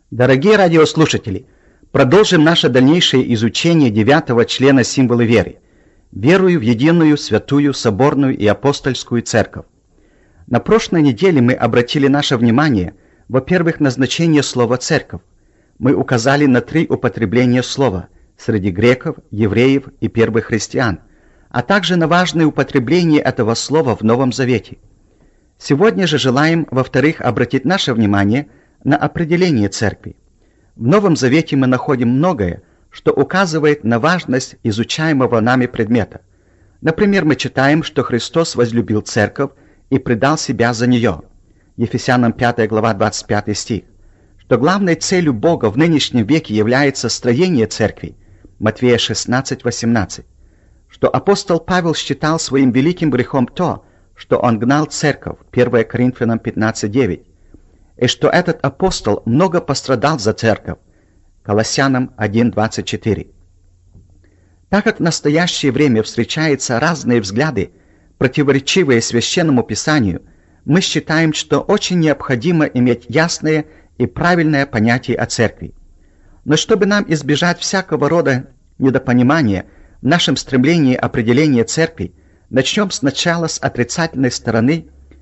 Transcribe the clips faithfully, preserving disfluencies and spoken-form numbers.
Дорогие радиослушатели, продолжим наше дальнейшее изучение девятого члена символа веры. Верую в единую, святую, соборную и апостольскую церковь. На прошлой неделе мы обратили наше внимание, во-первых, на значение слова «церковь». Мы указали на три употребления слова среди греков, евреев и первых христиан, а также на важное употребление этого слова в Новом Завете. Сегодня же желаем, во-вторых, обратить наше внимание на определение церкви. В Новом Завете мы находим многое, что указывает на важность изучаемого нами предмета. Например, мы читаем, что Христос возлюбил церковь и предал себя за нее. Ефесянам пятая глава двадцать пятый стих. Что главной целью Бога в нынешнем веке является строение церкви. Матфея шестнадцать восемнадцать. Что апостол Павел считал своим великим грехом то, что он гнал церковь. первое Коринфянам пятнадцать девять. И что этот апостол много пострадал за церковь. Колоссянам один двадцать четыре. Так как в настоящее время встречаются разные взгляды, противоречивые Священному Писанию, мы считаем, что очень необходимо иметь ясное и правильное понятие о церкви. Но чтобы нам избежать всякого рода недопонимания в нашем стремлении определения церкви, начнем сначала с отрицательной стороны,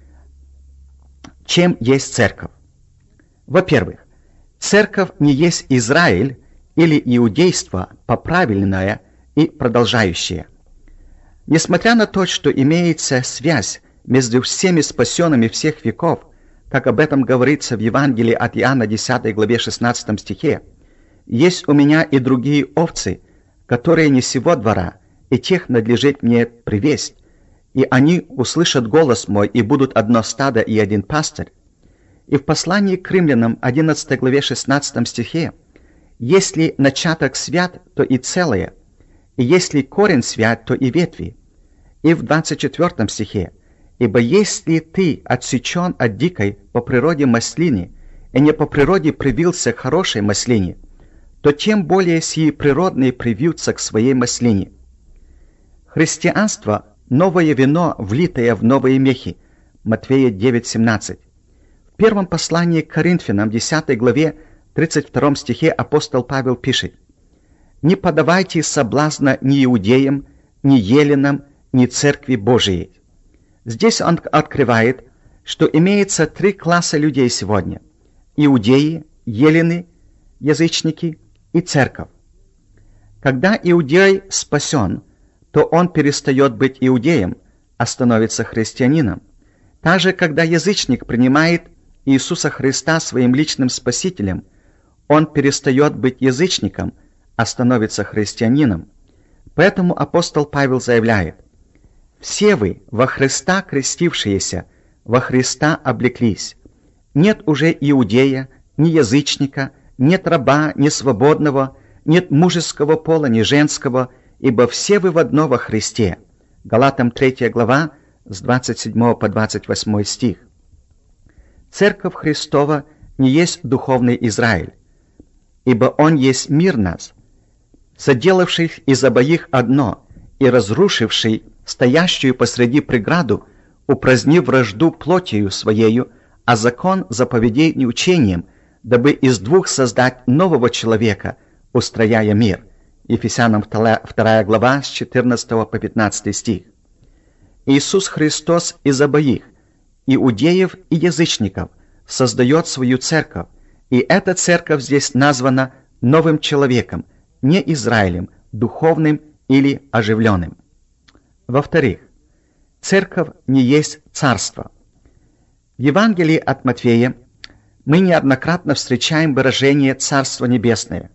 чем есть церковь. Во-первых, церковь не есть Израиль или иудейство поправленное и продолжающее. Несмотря на то, что имеется связь между всеми спасенными всех веков, как об этом говорится в Евангелии от Иоанна десятой главе шестнадцатом стихе, есть у меня и другие овцы, которые не сего двора, и тех надлежит мне привесть, и они услышат голос мой, и будут одно стадо и один пастырь. И в послании к римлянам одиннадцатой главе шестнадцатом стихе, если начаток свят, то и целое, и если корень свят, то и ветви. И в двадцать четвёртом стихе, ибо если ты отсечен от дикой по природе маслины, и не по природе привился к хорошей маслине, то тем более сии природные привьются к своей маслине. Христианство – новое вино, влитое в новые мехи. Матфея девять семнадцать. В первом послании к Коринфянам, десятой главе, тридцать втором стихе апостол Павел пишет: «Не подавайте соблазна ни иудеям, ни еленам, ни церкви Божией». Здесь он открывает, что имеется три класса людей сегодня: иудеи, елены, язычники и церковь. Когда иудей спасен, то он перестает быть иудеем, а становится христианином. Также, когда язычник принимает Иисуса Христа своим личным спасителем, он перестает быть язычником, а становится христианином. Поэтому апостол Павел заявляет: «Все вы во Христа крестившиеся, во Христа облеклись. Нет уже иудея, ни язычника, нет раба, ни свободного, нет мужеского пола, ни женского, ибо все вы в одно во Христе». Галатам третья глава, с двадцать седьмого по двадцать восьмой стих. Церковь Христова не есть духовный Израиль, ибо Он есть мир нас, соделавший из обоих одно и разрушивший стоящую посреди преграду, упразднив вражду плотью своею, а закон заповедей не учением, дабы из двух создать нового человека, устрояя мир. Ефесянам вторая глава, с четырнадцатого по пятнадцатый стих. Иисус Христос из обоих, иудеев и язычников, создает свою церковь, и эта церковь здесь названа новым человеком, не Израилем, духовным или оживленным. Во-вторых, церковь не есть царство. В Евангелии от Матфея мы неоднократно встречаем выражение «Царство Небесное».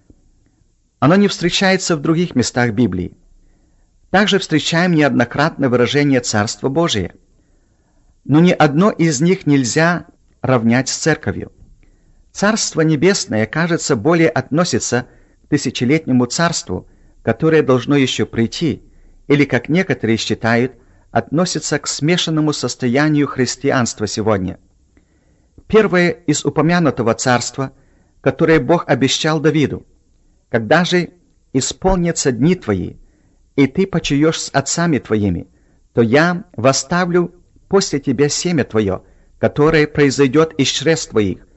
Оно не встречается в других местах Библии. Также встречаем неоднократно выражение «Царство Божие». Но ни одно из них нельзя равнять с церковью. Царство Небесное, кажется, более относится к тысячелетнему царству, которое должно еще прийти, или, как некоторые считают, относится к смешанному состоянию христианства сегодня. Первое из упомянутого царства, которое Бог обещал Давиду: «Когда же исполнятся дни твои, и ты почиешь с отцами твоими, то я восставлю после тебя семя твое, которое произойдет из чресл твоих,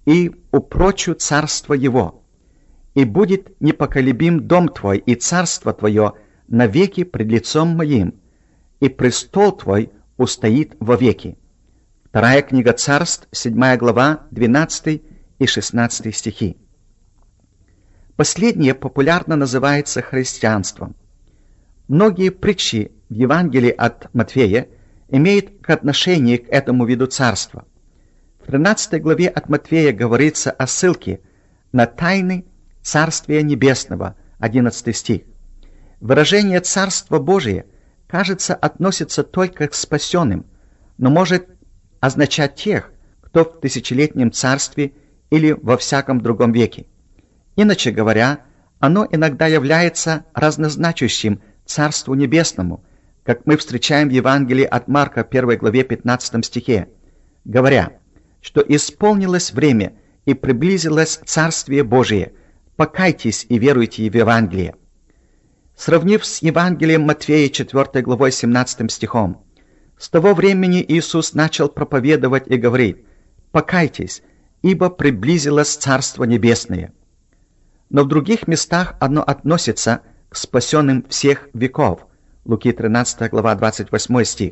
и упрочу царство его. И будет непоколебим дом твой, и царство твое навеки пред лицом моим, и престол твой устоит вовеки». Вторая книга Царств, седьмая глава, двенадцатый и шестнадцатый стихи. Последнее популярно называется христианством. Многие притчи в Евангелии от Матфея имеют к отношению к этому виду царства. В тринадцатой главе от Матфея говорится о ссылке на тайны Царствия Небесного, одиннадцатый стих. Выражение «Царство Божие», кажется, относится только к спасенным, но может означать тех, кто в тысячелетнем царстве или во всяком другом веке. Иначе говоря, оно иногда является разнозначащим Царству Небесному, как мы встречаем в Евангелии от Марка, первой главе, пятнадцатом стихе, говоря, что исполнилось время и приблизилось Царствие Божие, покайтесь и веруйте в Евангелие. Сравнив с Евангелием Матфея, четвёртой главой, семнадцатым стихом, с того времени Иисус начал проповедовать и говорить: «Покайтесь, ибо приблизилось Царство Небесное». Но в других местах оно относится к спасенным всех веков. Луки тринадцатая глава, двадцать восьмой стих.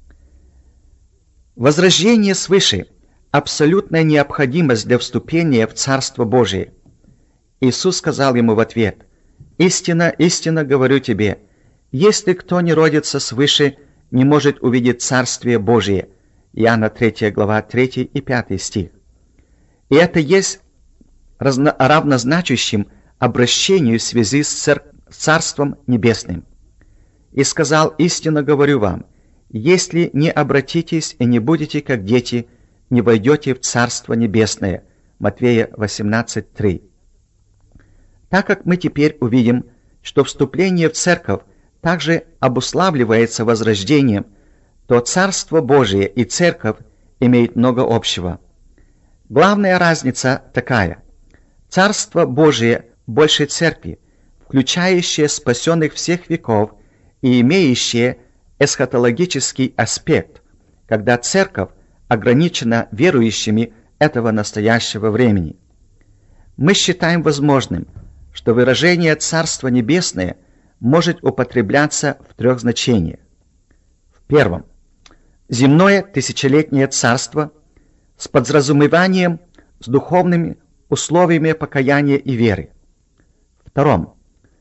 Возрождение свыше – абсолютная необходимость для вступления в Царство Божие. Иисус сказал ему в ответ: «Истинно, истинно говорю тебе, если кто не родится свыше, не может увидеть Царствие Божие». Иоанна третья глава, третий и пятый стих. И это есть разно- равнозначащим обращению в связи с цер- Царством Небесным. «И сказал: истинно говорю вам, если не обратитесь и не будете как дети, не войдете в Царство Небесное». Матфея восемнадцать три. Так как мы теперь увидим, что вступление в церковь также обуславливается возрождением, то Царство Божие и церковь имеют много общего. Главная разница такая: Царство Божие больше церкви, включающее спасенных всех веков и имеющее эсхатологический аспект, когда церковь ограничена верующими этого настоящего времени. Мы считаем возможным, что выражение «Царство Небесное» может употребляться в трех значениях. В первом – земное тысячелетнее царство с подразумеванием с духовными условиями покаяния и веры. В втором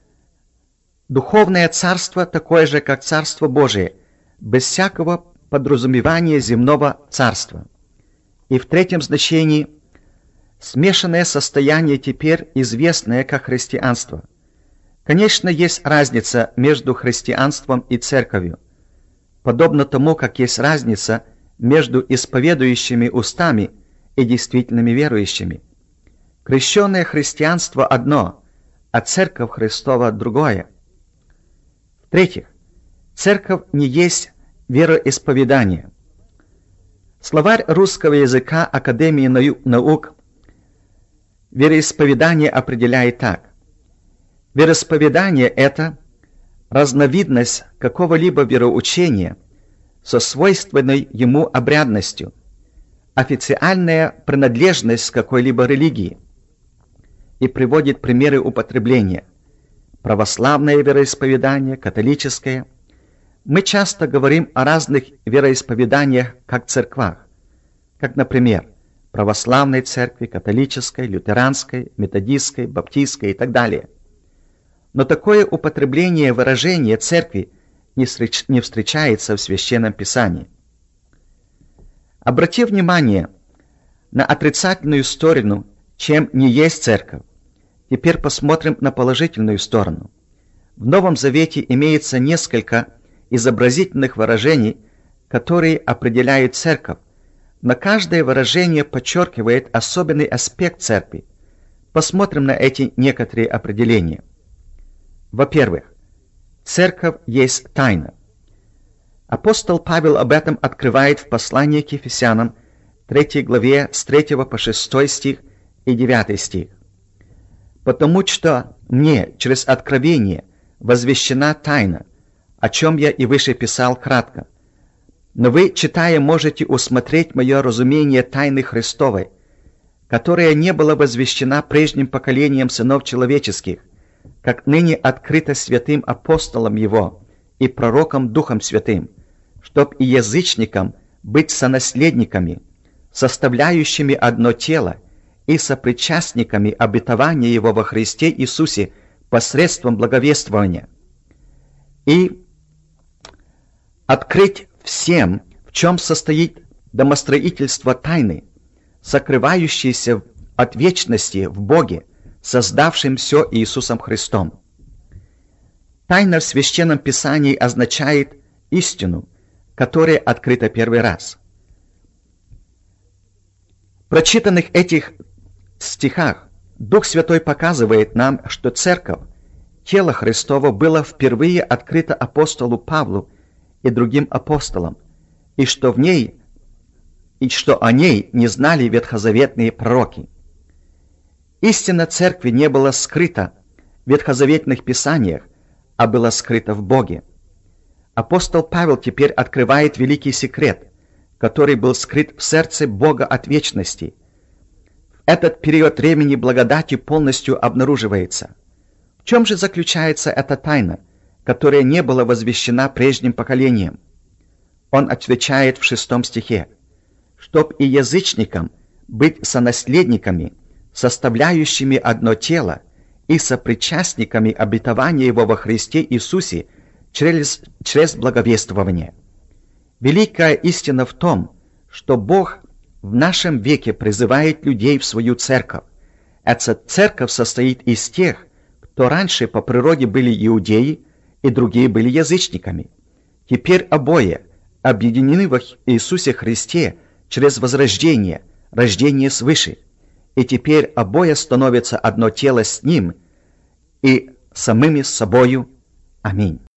– духовное царство такое же, как Царство Божие, без всякого подразумевания земного царства. И в третьем значении – смешанное состояние, теперь известное как христианство. Конечно, есть разница между христианством и церковью, подобно тому, как есть разница между исповедующими устами и действительными верующими. Крещенное христианство одно, а церковь Христова другое. В-третьих, церковь не есть вероисповедание. Словарь русского языка Академии наук вероисповедание определяет так: вероисповедание – это разновидность какого-либо вероучения со свойственной ему обрядностью, официальная принадлежность к какой-либо религии, и приводит примеры употребления: православное вероисповедание, католическое. Мы часто говорим о разных вероисповеданиях как церквах, как, например, православной церкви, католической, лютеранской, методистской, баптистской и так далее. Но такое употребление выражения церкви не встречается в Священном Писании. Обрати внимание на отрицательную сторону, чем не есть церковь. Теперь посмотрим на положительную сторону. В Новом Завете имеется несколько изобразительных выражений, которые определяют церковь, но каждое выражение подчеркивает особенный аспект церкви. Посмотрим на эти некоторые определения. Во-первых, церковь есть тайна. Апостол Павел об этом открывает в послании к Ефесянам, третьей главе, с третьего по шестой стих и девятый стих. «Потому что мне через откровение возвещена тайна, о чем я и выше писал кратко. Но вы, читая, можете усмотреть мое разумение тайны Христовой, которая не была возвещена прежним поколением сынов человеческих, как ныне открыто святым апостолом его и пророком Духом Святым, чтоб и язычникам быть сонаследниками, составляющими одно тело и сопричастниками обетования его во Христе Иисусе посредством благовествования, и открыть всем, в чем состоит домостроительство тайны, сокрывающейся от вечности в Боге, создавшим все Иисусом Христом. Тайна в Священном Писании означает истину, которая открыта первый раз. В прочитанных этих стихах Дух Святой показывает нам, что Церковь, тело Христово, было впервые открыто апостолу Павлу и другим апостолам, и что в ней, и что о ней не знали ветхозаветные пророки. Истина Церкви не была скрыта в ветхозаветных писаниях, а была скрыта в Боге. Апостол Павел теперь открывает великий секрет, который был скрыт в сердце Бога от вечности. В этот период времени благодати полностью обнаруживается. В чем же заключается эта тайна, которая не была возвещена прежним поколением? Он отвечает в шестом стихе: «Чтоб и язычникам быть сонаследниками, составляющими одно тело и сопричастниками обетования его во Христе Иисусе через, через благовествование». Великая истина в том, что Бог в нашем веке призывает людей в свою церковь. Эта церковь состоит из тех, кто раньше по природе были иудеи, и другие были язычниками. Теперь обои объединены в Иисусе Христе через возрождение, рождение свыше. И теперь обои становятся одно тело с Ним и самими собою. Аминь.